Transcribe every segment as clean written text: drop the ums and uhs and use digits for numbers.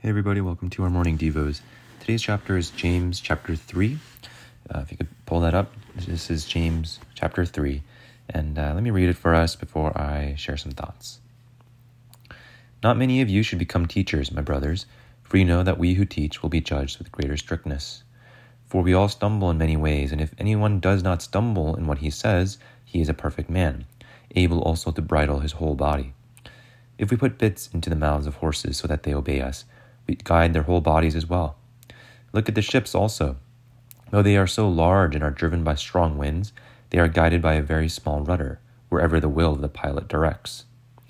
Hey everybody, welcome to our morning devos. Today's chapter is James chapter 3. If you could pull that up, this is James chapter 3. And let me read it for us before I share some thoughts. Not many of you should become teachers, my brothers, for you know that we who teach will be judged with greater strictness. For we all stumble in many ways, and if anyone does not stumble in what he says, he is a perfect man, able also to bridle his whole body. If we put bits into the mouths of horses so that they obey us, we guide their whole bodies as well. Look at the ships also. Though they are so large and are driven by strong winds, they are guided by a very small rudder, wherever the will of the pilot directs.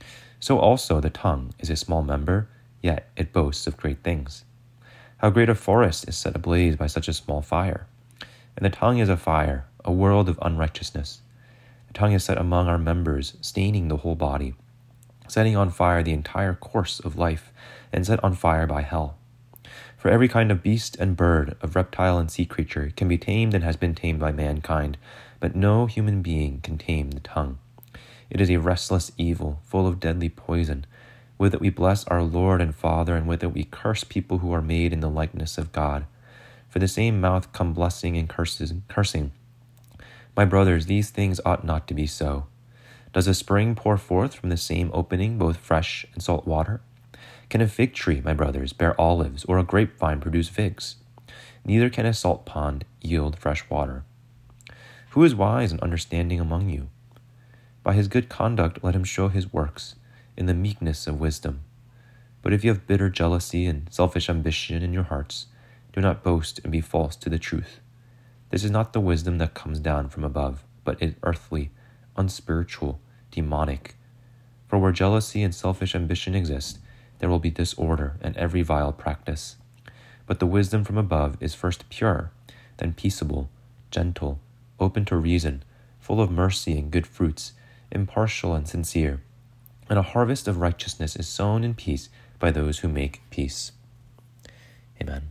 So also the tongue is a small member, yet it boasts of great things. How great a forest is set ablaze by such a small fire! And the tongue is a fire, a world of unrighteousness. The tongue is set among our members, staining the whole body, setting on fire the entire course of life, and set on fire by hell. For every kind of beast and bird, of reptile and sea creature, can be tamed and has been tamed by mankind, but no human being can tame the tongue. It is a restless evil, full of deadly poison. With it we bless our Lord and Father, and with it we curse people who are made in the likeness of God. For the same mouth come blessing and cursing. My brothers, these things ought not to be so. Does a spring pour forth from the same opening both fresh and salt water? Can a fig tree, my brothers, bear olives, or a grapevine produce figs? Neither can a salt pond yield fresh water. Who is wise and understanding among you? By his good conduct let him show his works, in the meekness of wisdom. But if you have bitter jealousy and selfish ambition in your hearts, do not boast and be false to the truth. This is not the wisdom that comes down from above, but is earthly, unspiritual, demonic. For where jealousy and selfish ambition exist, there will be disorder and every vile practice. But the wisdom from above is first pure, then peaceable, gentle, open to reason, full of mercy and good fruits, impartial and sincere. And a harvest of righteousness is sown in peace by those who make peace. Amen.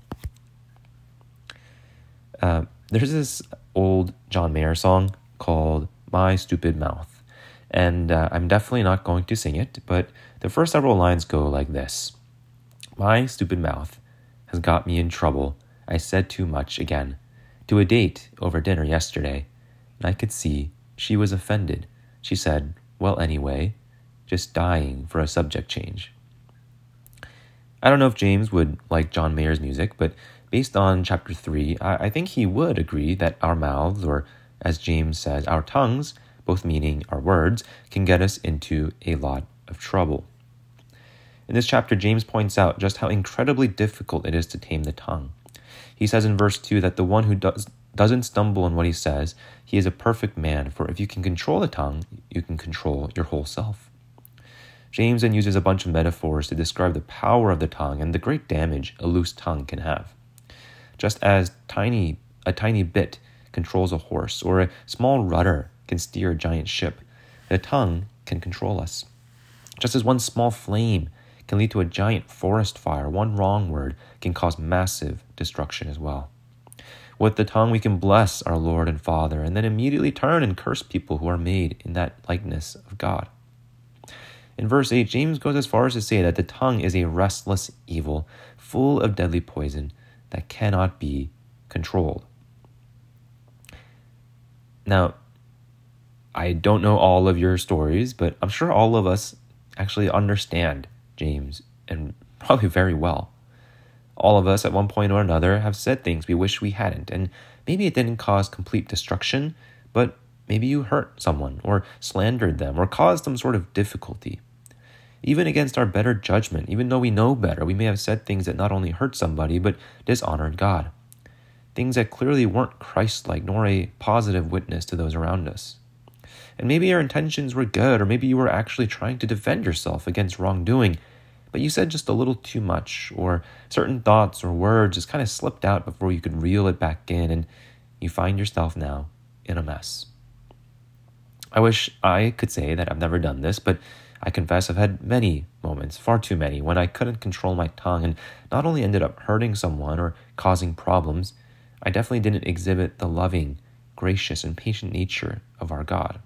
There's this old John Mayer song called My Stupid Mouth. And I'm definitely not going to sing it, but the first several lines go like this. My stupid mouth has got me in trouble. I said too much again to a date over dinner yesterday, and I could see she was offended. She said, well, anyway, just dying for a subject change. I don't know if James would like John Mayer's music, but based on chapter 3, I think he would agree that our mouths, or as James says, our tongues, both meaning our words, can get us into a lot of trouble. In this chapter, James points out just how incredibly difficult it is to tame the tongue. He says in verse 2 that the one who doesn't stumble in what he says, he is a perfect man, for if you can control the tongue, you can control your whole self. James then uses a bunch of metaphors to describe the power of the tongue and the great damage a loose tongue can have. Just as a tiny bit controls a horse, or a small rudder can steer a giant ship, the tongue can control us. Just as one small flame can lead to a giant forest fire, one wrong word can cause massive destruction as well. With the tongue, we can bless our Lord and Father, and then immediately turn and curse people who are made in that likeness of God. In verse 8, James goes as far as to say that the tongue is a restless evil, full of deadly poison that cannot be controlled. Now, I don't know all of your stories, but I'm sure all of us actually understand James, and probably very well. All of us at one point or another have said things we wish we hadn't, and maybe it didn't cause complete destruction, but maybe you hurt someone, or slandered them, or caused some sort of difficulty. Even against our better judgment, even though we know better, we may have said things that not only hurt somebody, but dishonored God. Things that clearly weren't Christ-like, nor a positive witness to those around us. And maybe your intentions were good, or maybe you were actually trying to defend yourself against wrongdoing, but you said just a little too much, or certain thoughts or words just kind of slipped out before you could reel it back in, and you find yourself now in a mess. I wish I could say that I've never done this, but I confess I've had many moments, far too many, when I couldn't control my tongue and not only ended up hurting someone or causing problems, I definitely didn't exhibit the loving, gracious, and patient nature of our God.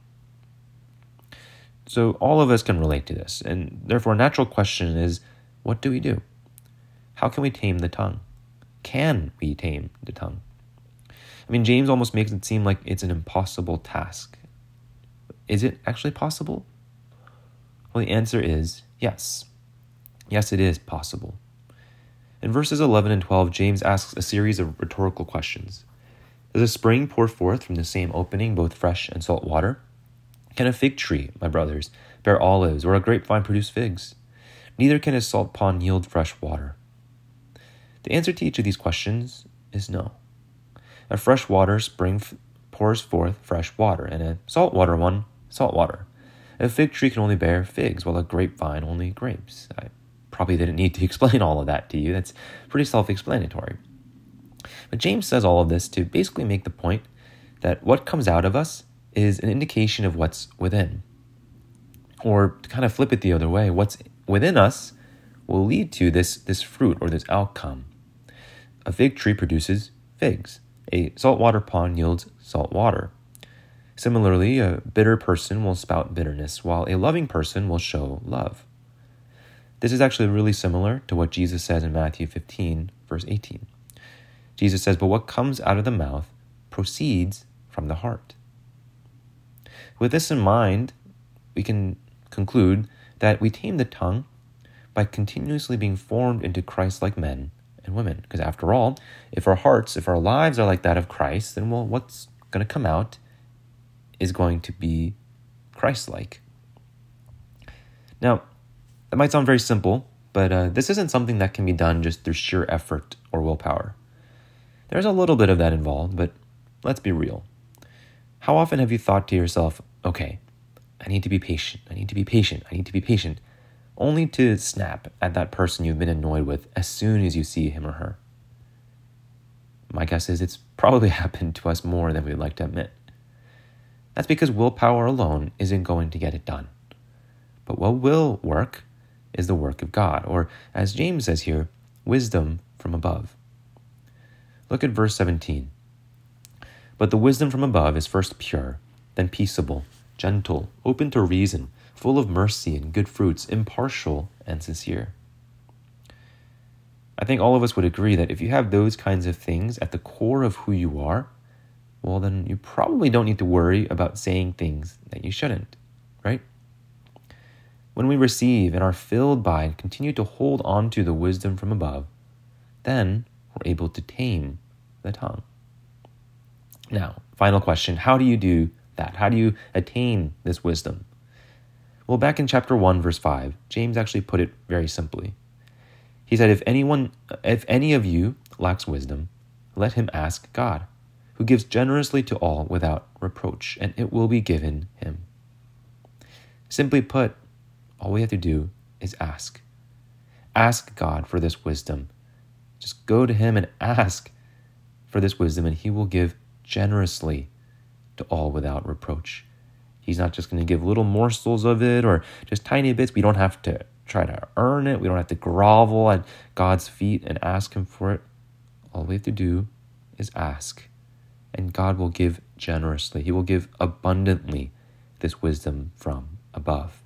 So all of us can relate to this, and therefore a natural question is, what do we do? How can we tame the tongue? Can we tame the tongue? I mean, James almost makes it seem like it's an impossible task. Is it actually possible? Well, the answer is yes. Yes, it is possible. In verses 11 and 12, James asks a series of rhetorical questions. Does a spring pour forth from the same opening both fresh and salt water? Can a fig tree, my brothers, bear olives, or a grapevine produce figs? Neither can a salt pond yield fresh water. The answer to each of these questions is no. A freshwater spring pours forth fresh water, and a saltwater one, salt water. A fig tree can only bear figs, while a grapevine only grapes. I probably didn't need to explain all of that to you. That's pretty self-explanatory. But James says all of this to basically make the point that what comes out of us is an indication of what's within. Or to kind of flip it the other way, what's within us will lead to this fruit or this outcome. A fig tree produces figs. A saltwater pond yields salt water. Similarly, a bitter person will spout bitterness, while a loving person will show love. This is actually really similar to what Jesus says in Matthew 15, verse 18. Jesus says, "But what comes out of the mouth proceeds from the heart." With this in mind, we can conclude that we tame the tongue by continuously being formed into Christ-like men and women. Because after all, if our lives are like that of Christ, then what's going to come out is going to be Christ-like. Now, that might sound very simple, but this isn't something that can be done just through sheer effort or willpower. There's a little bit of that involved, but let's be real. How often have you thought to yourself, okay, I need to be patient, I need to be patient, I need to be patient, only to snap at that person you've been annoyed with as soon as you see him or her? My guess is it's probably happened to us more than we'd like to admit. That's because willpower alone isn't going to get it done. But what will work is the work of God, or as James says here, wisdom from above. Look at verse 17. But the wisdom from above is first pure, then peaceable, gentle, open to reason, full of mercy and good fruits, impartial and sincere. I think all of us would agree that if you have those kinds of things at the core of who you are, well, then you probably don't need to worry about saying things that you shouldn't, right? When we receive and are filled by and continue to hold on to the wisdom from above, then we're able to tame the tongue. Now, final question, how do you do that? How do you attain this wisdom? Well, back in chapter 1, verse 5, James actually put it very simply. He said, if any of you lacks wisdom, let him ask God, who gives generously to all without reproach, and it will be given him. Simply put, all we have to do is ask. Ask God for this wisdom. Just go to him and ask for this wisdom, and he will give generously to all without reproach. He's not just going to give little morsels of it or just tiny bits. We don't have to try to earn it. We don't have to grovel at God's feet and ask him for it. All we have to do is ask, and God will give generously. He will give abundantly this wisdom from above.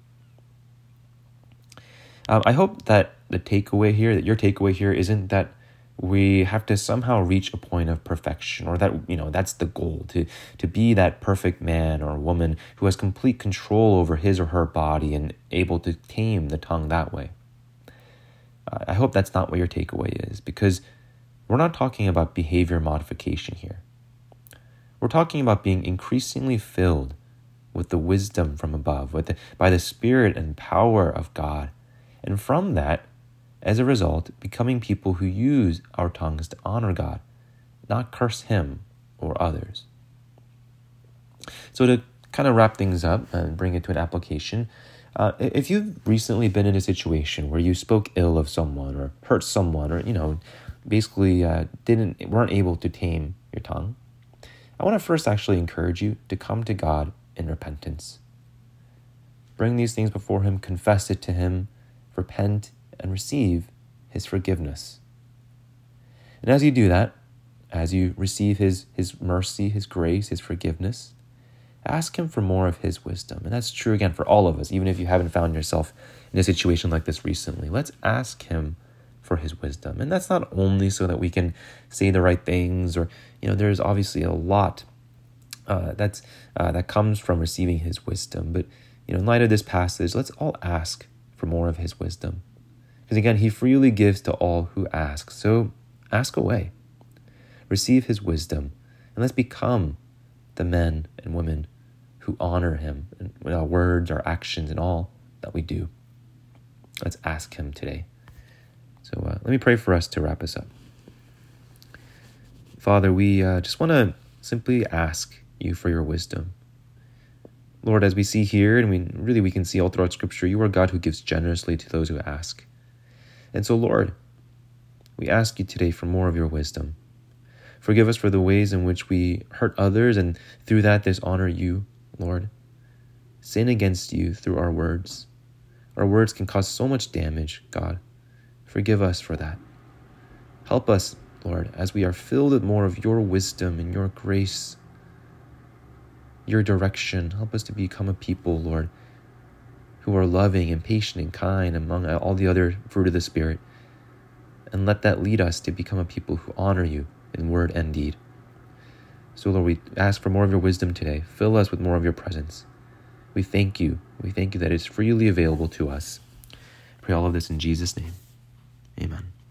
I hope that your takeaway here isn't that we have to somehow reach a point of perfection, or that, that's the goal, to be that perfect man or woman who has complete control over his or her body and able to tame the tongue that way. I hope that's not what your takeaway is, because we're not talking about behavior modification here. We're talking about being increasingly filled with the wisdom from above, by the Spirit and power of God. And from that, as a result, becoming people who use our tongues to honor God, not curse him or others. So to kind of wrap things up and bring it to an application, if you've recently been in a situation where you spoke ill of someone or hurt someone, or, basically weren't able to tame your tongue, I want to first actually encourage you to come to God in repentance. Bring these things before him, confess it to him, repent, and receive his forgiveness. And as you do that, as you receive his mercy, his grace, his forgiveness, ask him for more of his wisdom. And that's true, again, for all of us, even if you haven't found yourself in a situation like this recently. Let's ask him for his wisdom. And that's not only so that we can say the right things, or, there's obviously a lot that comes from receiving his wisdom. But, in light of this passage, let's all ask for more of his wisdom. Because again, he freely gives to all who ask. So ask away. Receive his wisdom. And let's become the men and women who honor him in our words, our actions, and all that we do. Let's ask him today. So let me pray for us to wrap us up. Father, we just want to simply ask you for your wisdom. Lord, as we see here, and we can see all throughout Scripture, you are God who gives generously to those who ask. And so, Lord, we ask you today for more of your wisdom. Forgive us for the ways in which we hurt others and through that dishonor you, Lord. Sin against you through our words. Our words can cause so much damage, God. Forgive us for that. Help us, Lord, as we are filled with more of your wisdom and your grace, your direction. Help us to become a people, Lord, who are loving and patient and kind among all the other fruit of the Spirit. And let that lead us to become a people who honor you in word and deed. So, Lord, we ask for more of your wisdom today. Fill us with more of your presence. We thank you. We thank you that it's freely available to us. I pray all of this in Jesus' name. Amen.